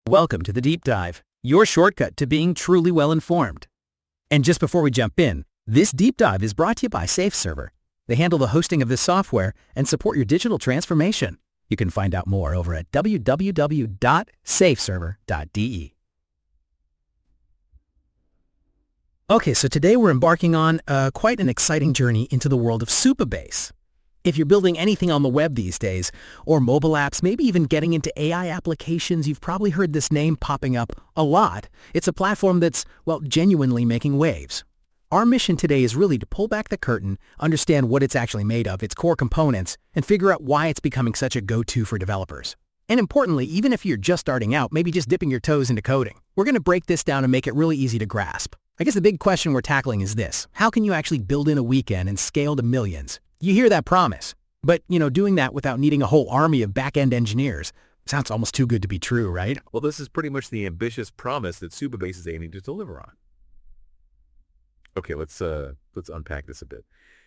Welcome to the Deep Dive, your shortcut to being truly well-informed. And just before we jump in, this Deep Dive is brought to you by SafeServer. They handle the hosting of this software and support your digital transformation. You can find out more over at www.safeserver.de. Okay, so today we're embarking on quite an exciting journey into the world of Supabase. If you're building anything on the web these days, or mobile apps, maybe even getting into AI applications, you've probably heard this name popping up a lot. It's a platform that's, well, genuinely making waves. Our mission today is really to pull back the curtain, understand what it's actually made of, its core components, and figure out why it's becoming such a go-to for developers. And importantly, even if you're just starting out, maybe just dipping your toes into coding, we're going to break this down and make it really easy to grasp. I guess the big question we're tackling is this: how can you actually build in a weekend and scale to millions? You hear that promise, but, doing that without needing a whole army of back-end engineers sounds almost too good to be true, right? Well, this is pretty much the ambitious promise that Supabase is aiming to deliver on. Okay, let's unpack this a bit.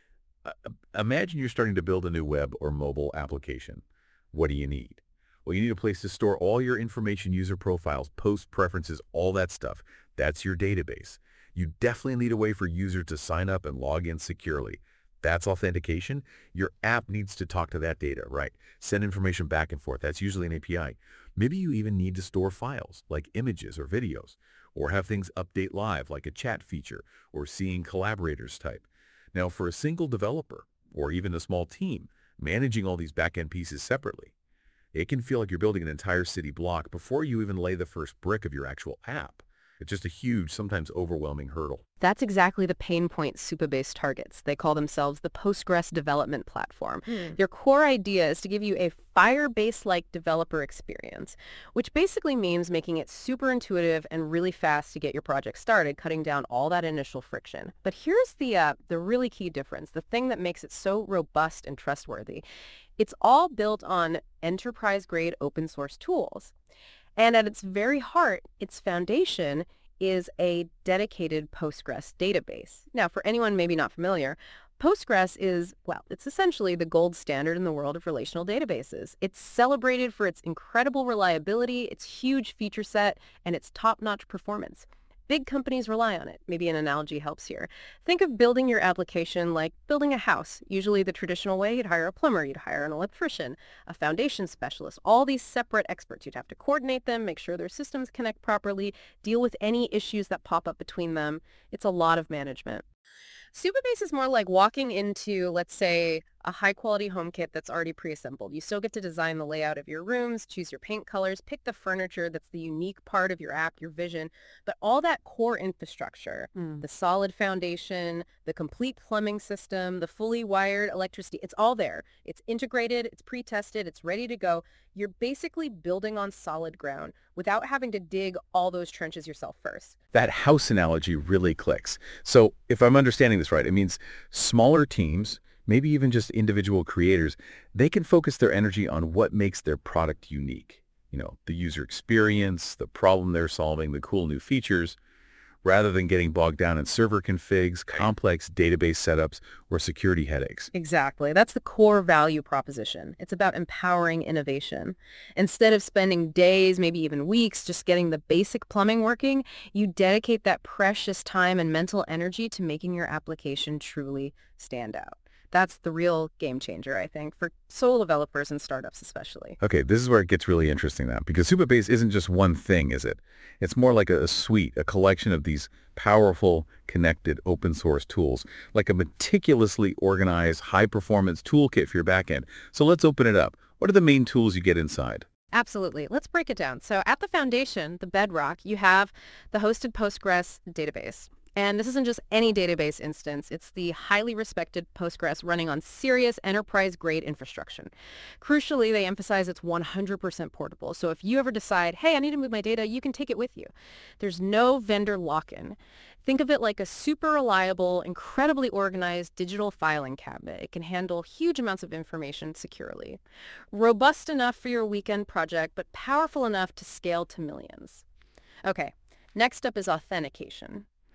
Imagine you're starting to build a new web or mobile application. What do you need? Well, you need a place to store all your information, user profiles, post preferences, all that stuff. That's your database. You definitely need a way for users to sign up and log in securely. That's authentication. Your app needs to talk to that data, right? Send information back and forth. That's usually an API. Maybe you even need to store files like images or videos, or have things update live like a chat feature or seeing collaborators type. Now, for a single developer or even a small team, managing all these back-end pieces separately, it can feel like you're building an entire city block before you even lay the first brick of your actual app. It's just a huge, sometimes overwhelming hurdle. That's exactly the pain point Supabase targets. They call themselves the Postgres development platform. Their core idea is to give you a Firebase-like developer experience, which basically means making it super intuitive and really fast to get your project started, cutting down all that initial friction. But here's the really key difference, the thing that makes it so robust and trustworthy. It's all built on enterprise-grade open source tools. And at its very heart, its foundation is a dedicated Postgres database. Now, for anyone maybe not familiar, Postgres is, well, it's essentially the gold standard in the world of relational databases. It's celebrated for its incredible reliability, its huge feature set, and its top-notch performance. Big companies rely on it. Maybe an analogy helps here. Think of building your application like building a house. Usually the traditional way, you'd hire a plumber, you'd hire an electrician, a foundation specialist, all these separate experts. You'd have to coordinate them, make sure their systems connect properly, deal with any issues that pop up between them. It's a lot of management. Supabase is more like walking into, let's say, a high-quality home kit that's already pre-assembled. You still get to design the layout of your rooms, choose your paint colors, pick the furniture that's the unique part of your app, your vision, but all that core infrastructure, the solid foundation, the complete plumbing system, the fully wired electricity, it's all there. It's integrated, it's pre-tested, it's ready to go. You're basically building on solid ground without having to dig all those trenches yourself first. That house analogy really clicks. So if I'm understanding this right, it means smaller teams, maybe even just individual creators, they can focus their energy on what makes their product unique. The user experience, the problem they're solving, the cool new features, rather than getting bogged down in server configs, complex database setups, or security headaches. Exactly. That's the core value proposition. It's about empowering innovation. Instead of spending days, maybe even weeks, just getting the basic plumbing working, you dedicate that precious time and mental energy to making your application truly stand out. That's the real game changer, I think, for solo developers and startups especially. Okay, this is where it gets really interesting now, because Supabase isn't just one thing, is it? It's more like a suite, a collection of these powerful, connected, open source tools, like a meticulously organized, high-performance toolkit for your backend. So let's open it up. What are the main tools you get inside? Absolutely. Let's break it down. So at the foundation, the bedrock, you have the hosted Postgres database. And this isn't just any database instance. It's the highly respected Postgres running on serious enterprise-grade infrastructure. Crucially, they emphasize it's 100% portable. So if you ever decide, hey, I need to move my data, you can take it with you. There's no vendor lock-in. Think of it like a super reliable, incredibly organized digital filing cabinet. It can handle huge amounts of information securely. Robust enough for your weekend project, but powerful enough to scale to millions. Okay, next up is authentication.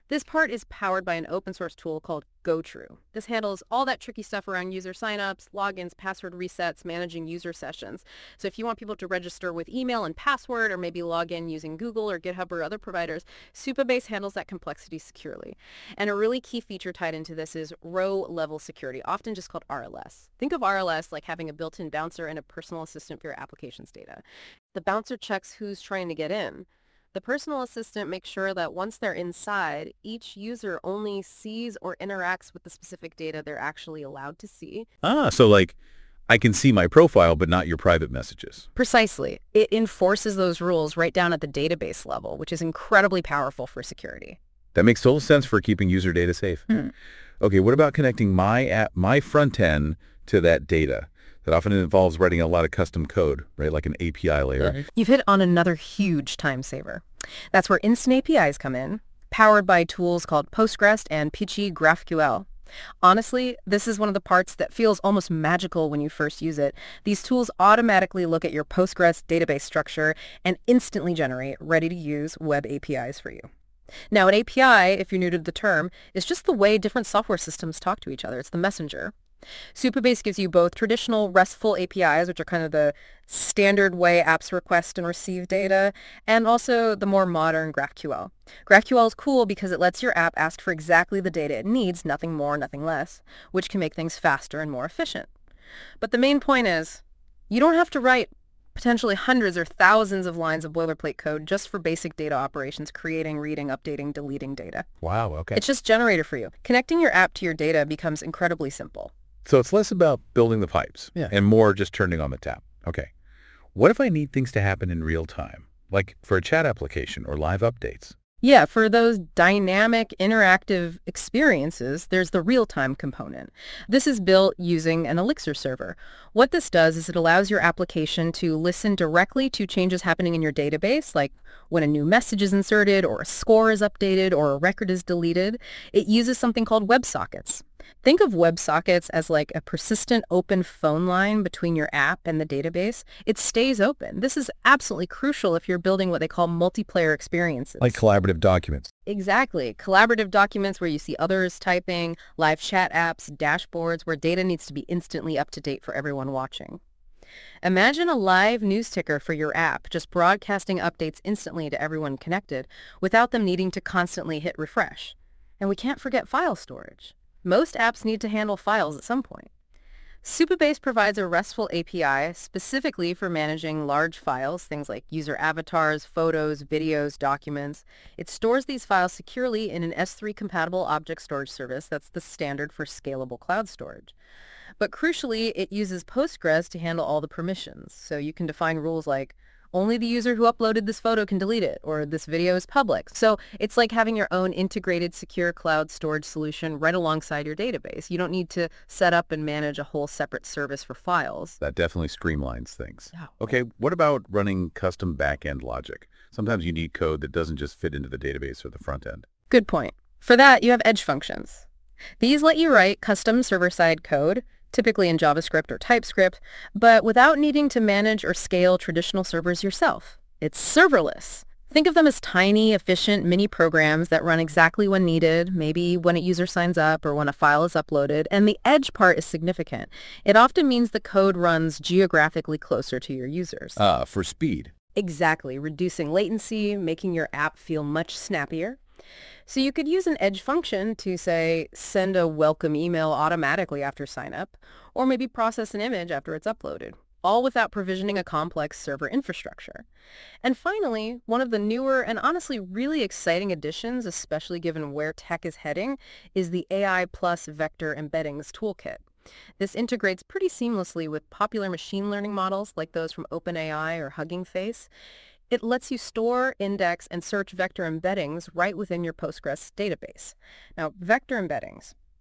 This part is powered by an open source tool called GoTrue. This handles all that tricky stuff around user signups, logins, password resets, managing user sessions. So if you want people to register with email and password, or maybe log in using Google or GitHub or other providers, Supabase handles that complexity securely. And a really key feature tied into this is row-level security, often just called RLS. Think of RLS like having a built-in bouncer and a personal assistant for your application's data. The bouncer checks who's trying to get in. The personal assistant makes sure that once they're inside, each user only sees or interacts with the specific data they're actually allowed to see. So like, I can see my profile, but not your private messages. Precisely. It enforces those rules right down at the database level, which is incredibly powerful for security. That makes total sense for keeping user data safe. Okay, what about connecting my app, my front end to that data? That often involves writing a lot of custom code, right? Like an API layer. You've hit on another huge time saver. That's where instant APIs come in, powered by tools called Postgres and Peachy GraphQL. Honestly, this is one of the parts that feels almost magical when you first use it. These tools automatically look at your Postgres database structure and instantly generate ready-to-use web APIs for you. Now, an API, if you're new to the term, is just the way different software systems talk to each other. It's the messenger. Supabase gives you both traditional RESTful APIs, which are kind of the standard way apps request and receive data, and also the more modern GraphQL. GraphQL is cool because it lets your app ask for exactly the data it needs, nothing more, nothing less, which can make things faster and more efficient. But the main point is, you don't have to write potentially hundreds or thousands of lines of boilerplate code just for basic data operations, creating, reading, updating, deleting data. Wow, okay. It's just generated for you. Connecting your app to your data becomes incredibly simple. So it's less about building the pipes and more just turning on the tap. Okay. What if I need things to happen in real time, like for a chat application or live updates? Yeah, for those dynamic, interactive experiences, there's the real-time component. This is built using an Elixir server. What this does is it allows your application to listen directly to changes happening in your database, like when a new message is inserted or a score is updated or a record is deleted. It uses something called WebSockets. Think of WebSockets as like a persistent open phone line between your app and the database. It stays open. This is absolutely crucial if you're building what they call multiplayer experiences. Like collaborative documents. Exactly. Collaborative documents where you see others typing, live chat apps, dashboards where data needs to be instantly up to date for everyone watching. Imagine a live news ticker for your app, just broadcasting updates instantly to everyone connected without them needing to constantly hit refresh. And we can't forget file storage. Most apps need to handle files at some point. Supabase provides a RESTful API specifically for managing large files, things like user avatars, photos, videos, documents. It stores these files securely in an S3-compatible object storage service that's the standard for scalable cloud storage. But crucially, it uses Postgres to handle all the permissions, so you can define rules like only the user who uploaded this photo can delete it, or this video is public. So it's like having your own integrated secure cloud storage solution right alongside your database. You don't need to set up and manage a whole separate service for files. That definitely streamlines things. Yeah. Okay, what about running custom back-end logic? Sometimes you need code that doesn't just fit into the database or the front end. Good point. For that, you have edge functions. These let you write custom server-side code, typically in JavaScript or TypeScript, but without needing to manage or scale traditional servers yourself. It's serverless. Think of them as tiny, efficient mini programs that run exactly when needed, maybe when a user signs up or when a file is uploaded, and the edge part is significant. It often means the code runs geographically closer to your users. For speed. Exactly, reducing latency, making your app feel much snappier. So you could use an edge function to, say, send a welcome email automatically after sign up, or maybe process an image after it's uploaded, all without provisioning a complex server infrastructure. And finally, one of the newer and honestly really exciting additions, especially given where tech is heading, is the AI plus vector embeddings toolkit. This integrates pretty seamlessly with popular machine learning models like those from OpenAI or Hugging Face. It lets you store, index, and search vector embeddings right within your Postgres database. Now, vector embeddings,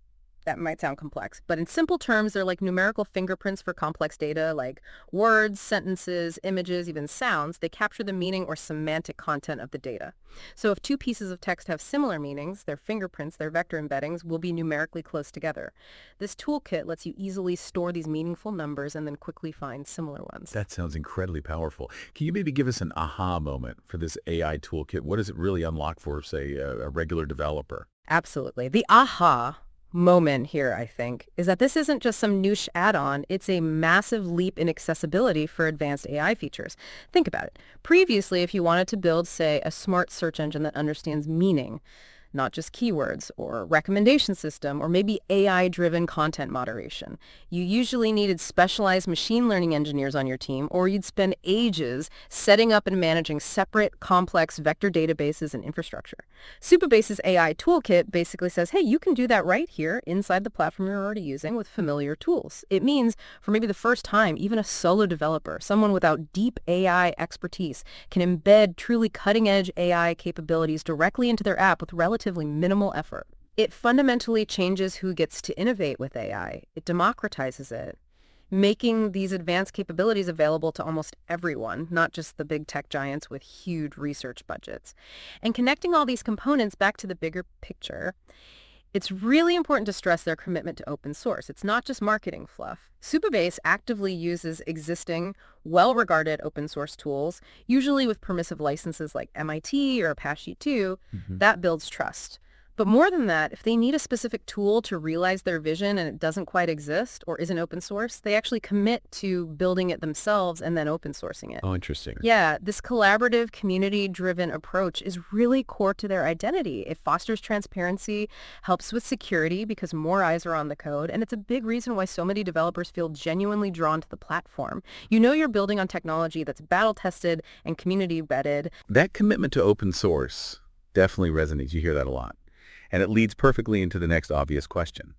That might sound complex, but in simple terms, they're like numerical fingerprints for complex data like words, sentences, images, even sounds. They capture the meaning or semantic content of the data. So if two pieces of text have similar meanings, their fingerprints, their vector embeddings, will be numerically close together. This toolkit lets you easily store these meaningful numbers and then quickly find similar ones. That sounds incredibly powerful. Can you maybe give us an aha moment for this AI toolkit? What does it really unlock for, say, a regular developer? Absolutely. The aha moment here, I think, is that this isn't just some niche add-on. It's a massive leap in accessibility for advanced AI features. Think about it. Previously, if you wanted to build, say, a smart search engine that understands meaning, not just keywords, or recommendation system, or maybe AI-driven content moderation, you usually needed specialized machine learning engineers on your team, or you'd spend ages setting up and managing separate, complex vector databases and infrastructure. Supabase's AI toolkit basically says, hey, you can do that right here inside the platform you're already using with familiar tools. It means, for maybe the first time, even a solo developer, someone without deep AI expertise, can embed truly cutting-edge AI capabilities directly into their app with relatively minimal effort. It fundamentally changes who gets to innovate with AI. It democratizes it, making these advanced capabilities available to almost everyone, not just the big tech giants with huge research budgets. And connecting all these components back to the bigger picture, it's really important to stress their commitment to open source. It's not just marketing fluff. Supabase actively uses existing, well-regarded open source tools, usually with permissive licenses like MIT or Apache 2. That builds trust. But more than that, if they need a specific tool to realize their vision and it doesn't quite exist or isn't open source, they actually commit to building it themselves and then open sourcing it. Oh, interesting. Yeah, this collaborative, community-driven approach is really core to their identity. It fosters transparency, helps with security because more eyes are on the code, and it's a big reason why so many developers feel genuinely drawn to the platform. You know you're building on technology that's battle-tested and community-vetted. That commitment to open source definitely resonates. You hear that a lot. And it leads perfectly into the next obvious question.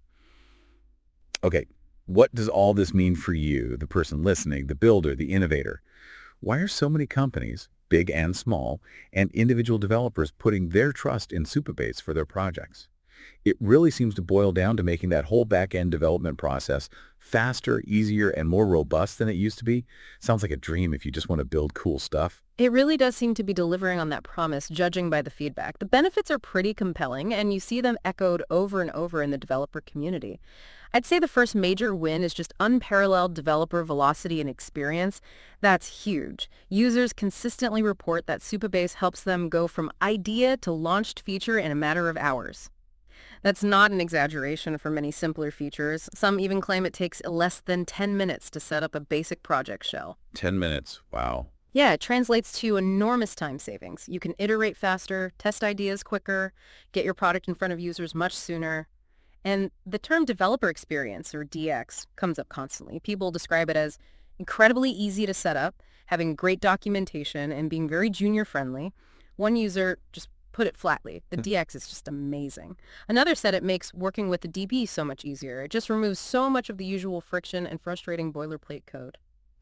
Okay, what does all this mean for you, the person listening, the builder, the innovator? Why are so many companies, big and small, and individual developers putting their trust in Supabase for their projects? It really seems to boil down to making that whole back-end development process faster, easier, and more robust than it used to be. Sounds like a dream if you just want to build cool stuff. It really does seem to be delivering on that promise, judging by the feedback. The benefits are pretty compelling, and you see them echoed over and over in the developer community. I'd say the first major win is just unparalleled developer velocity and experience. That's huge. Users consistently report that Supabase helps them go from idea to launched feature in a matter of hours. That's not an exaggeration for many simpler features. Some even claim it takes less than 10 minutes to set up a basic project shell. 10 minutes. Wow. Yeah, it translates to enormous time savings. You can iterate faster, test ideas quicker, get your product in front of users much sooner. And the term developer experience, or DX, comes up constantly. People describe it as incredibly easy to set up, having great documentation, and being very junior-friendly. One user just put it flatly. The DX is just amazing. Another said it makes working with the DB so much easier. It just removes so much of the usual friction and frustrating boilerplate code.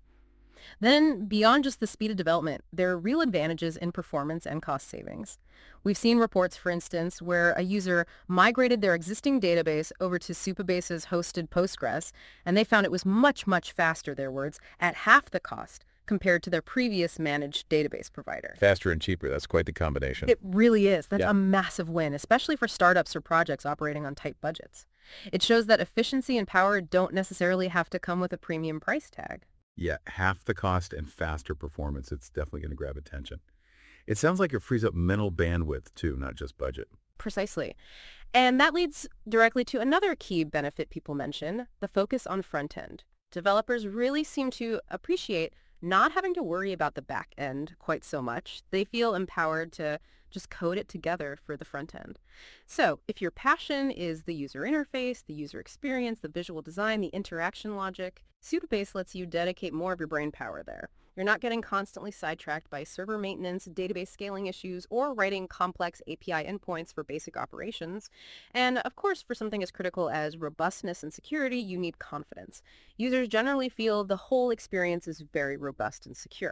Then, beyond just the speed of development, there are real advantages in performance and cost savings. We've seen reports, for instance, where a user migrated their existing database over to Supabase's hosted Postgres, and they found it was much, much faster, their words, at half the cost compared to their previous managed database provider. Faster and cheaper. That's quite the combination. It really is. That's Yeah. a massive win, especially for startups or projects operating on tight budgets. It shows that efficiency and power don't necessarily have to come with a premium price tag. Yeah, half the cost and faster performance. It's definitely going to grab attention. It sounds like it frees up mental bandwidth too, not just budget. Precisely. And that leads directly to another key benefit people mention, the focus on front end. Developers really seem to appreciate not having to worry about the back end quite so much. They feel empowered to just code it together for the front end. So if your passion is the user interface, the user experience, the visual design, the interaction logic, Supabase lets you dedicate more of your brain power there. You're not getting constantly sidetracked by server maintenance, database scaling issues, or writing complex API endpoints for basic operations. And of course, for something as critical as robustness and security, you need confidence. Users generally feel the whole experience is very robust and secure.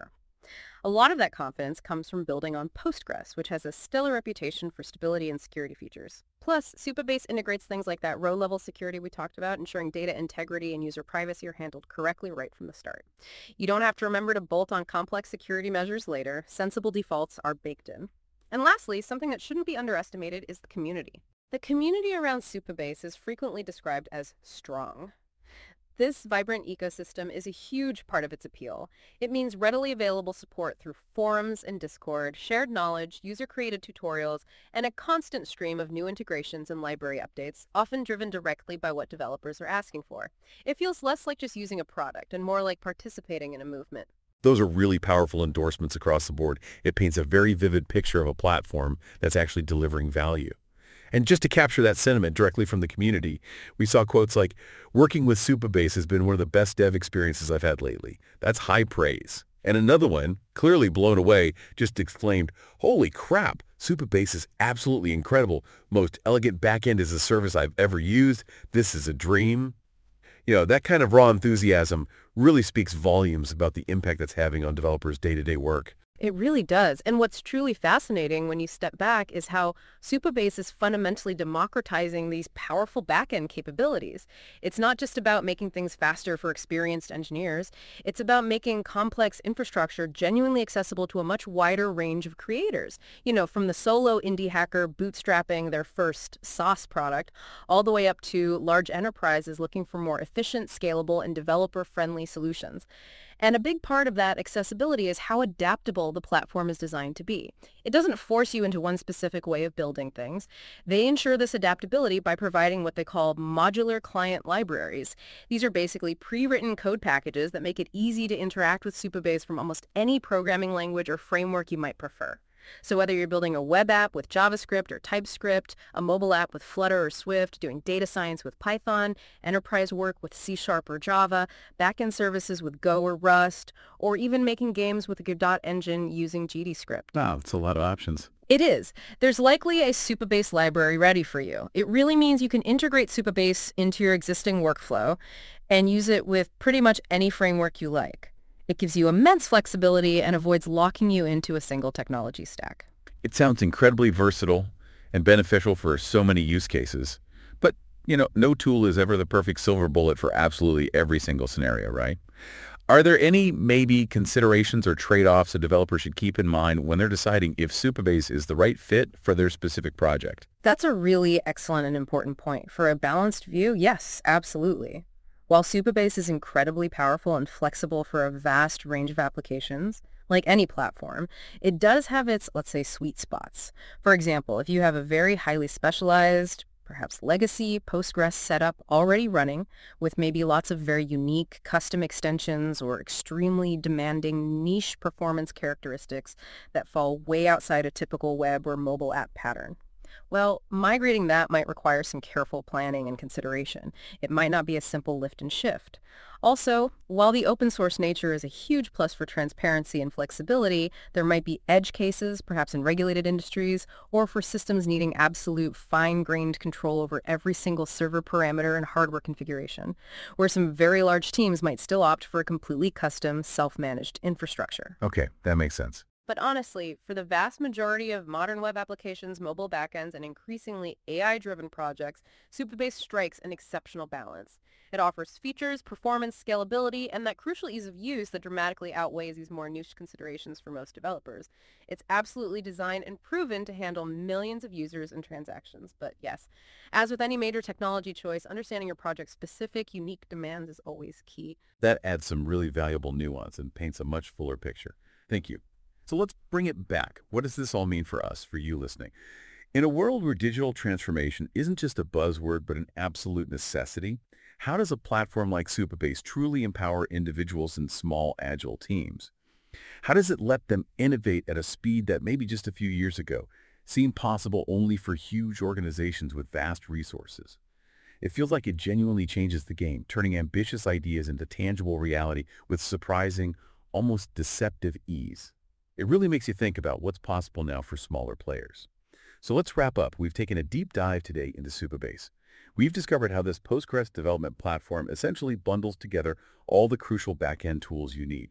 A lot of that confidence comes from building on Postgres, which has a stellar reputation for stability and security features. Plus, Supabase integrates things like that row-level security we talked about, ensuring data integrity and user privacy are handled correctly right from the start. You don't have to remember to bolt on complex security measures later. Sensible defaults are baked in. And lastly, something that shouldn't be underestimated is the community. The community around Supabase is frequently described as strong. This vibrant ecosystem is a huge part of its appeal. It means readily available support through forums and Discord, shared knowledge, user-created tutorials, and a constant stream of new integrations and library updates, often driven directly by what developers are asking for. It feels less like just using a product and more like participating in a movement. Those are really powerful endorsements across the board. It paints a very vivid picture of a platform that's actually delivering value. And just to capture that sentiment directly from the community, we saw quotes like, "Working with Supabase has been one of the best dev experiences I've had lately." That's high praise. And another one, clearly blown away, just exclaimed, "Holy crap, Supabase is absolutely incredible. Most elegant backend as a service I've ever used. This is a dream." That kind of raw enthusiasm really speaks volumes about the impact that's having on developers' day-to-day work. It really does. And what's truly fascinating when you step back is how Supabase is fundamentally democratizing these powerful back-end capabilities. It's not just about making things faster for experienced engineers. It's about making complex infrastructure genuinely accessible to a much wider range of creators. From the solo indie hacker bootstrapping their first SaaS product, all the way up to large enterprises looking for more efficient, scalable, and developer-friendly solutions. And a big part of that accessibility is how adaptable the platform is designed to be. It doesn't force you into one specific way of building things. They ensure this adaptability by providing what they call modular client libraries. These are basically pre-written code packages that make it easy to interact with Supabase from almost any programming language or framework you might prefer. So whether you're building a web app with JavaScript or TypeScript, a mobile app with Flutter or Swift, doing data science with Python, enterprise work with C# or Java, backend services with Go or Rust, or even making games with a Godot engine using GDScript. Wow, that's a lot of options. It is. There's likely a Supabase library ready for you. It really means you can integrate Supabase into your existing workflow and use it with pretty much any framework you like. It gives you immense flexibility and avoids locking you into a single technology stack. It sounds incredibly versatile and beneficial for so many use cases. But, no tool is ever the perfect silver bullet for absolutely every single scenario, right? Are there any maybe considerations or trade-offs a developer should keep in mind when they're deciding if Supabase is the right fit for their specific project? That's a really excellent and important point. For a balanced view, yes, absolutely. While Supabase is incredibly powerful and flexible for a vast range of applications, like any platform, it does have its, let's say, sweet spots. For example, if you have a very highly specialized, perhaps legacy Postgres setup already running with maybe lots of very unique custom extensions or extremely demanding niche performance characteristics that fall way outside a typical web or mobile app pattern. Well, migrating that might require some careful planning and consideration. It might not be a simple lift and shift. Also, while the open source nature is a huge plus for transparency and flexibility, there might be edge cases, perhaps in regulated industries, or for systems needing absolute fine-grained control over every single server parameter and hardware configuration, where some very large teams might still opt for a completely custom, self-managed infrastructure. Okay, that makes sense. But honestly, for the vast majority of modern web applications, mobile backends, and increasingly AI-driven projects, Supabase strikes an exceptional balance. It offers features, performance, scalability, and that crucial ease of use that dramatically outweighs these more niche considerations for most developers. It's absolutely designed and proven to handle millions of users and transactions. But yes, as with any major technology choice, understanding your project's specific, unique demands is always key. That adds some really valuable nuance and paints a much fuller picture. Thank you. So let's bring it back. What does this all mean for us, for you listening? In a world where digital transformation isn't just a buzzword, but an absolute necessity, how does a platform like Supabase truly empower individuals and small, agile teams? How does it let them innovate at a speed that maybe just a few years ago seemed possible only for huge organizations with vast resources? It feels like it genuinely changes the game, turning ambitious ideas into tangible reality with surprising, almost deceptive ease. It really makes you think about what's possible now for smaller players. So let's wrap up. We've taken a deep dive today into Supabase. We've discovered how this Postgres development platform essentially bundles together all the crucial back-end tools you need.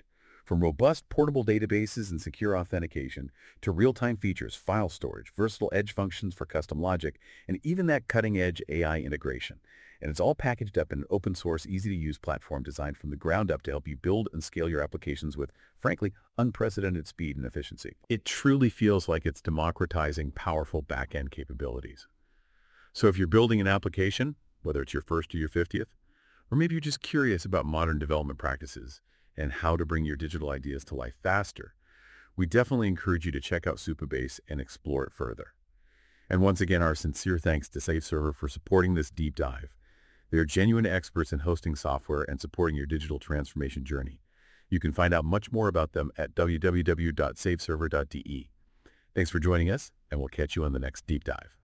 From robust portable databases and secure authentication to real-time features, file storage, versatile edge functions for custom logic, and even that cutting-edge AI integration. And it's all packaged up in an open-source, easy-to-use platform designed from the ground up to help you build and scale your applications with, frankly, unprecedented speed and efficiency. It truly feels like it's democratizing powerful back-end capabilities. So if you're building an application, whether it's your first or your 50th, or maybe you're just curious about modern development practices and how to bring your digital ideas to life faster, we definitely encourage you to check out Supabase and explore it further. And once again, our sincere thanks to SafeServer for supporting this deep dive. They are genuine experts in hosting software and supporting your digital transformation journey. You can find out much more about them at www.safeserver.de. Thanks for joining us, and we'll catch you on the next deep dive.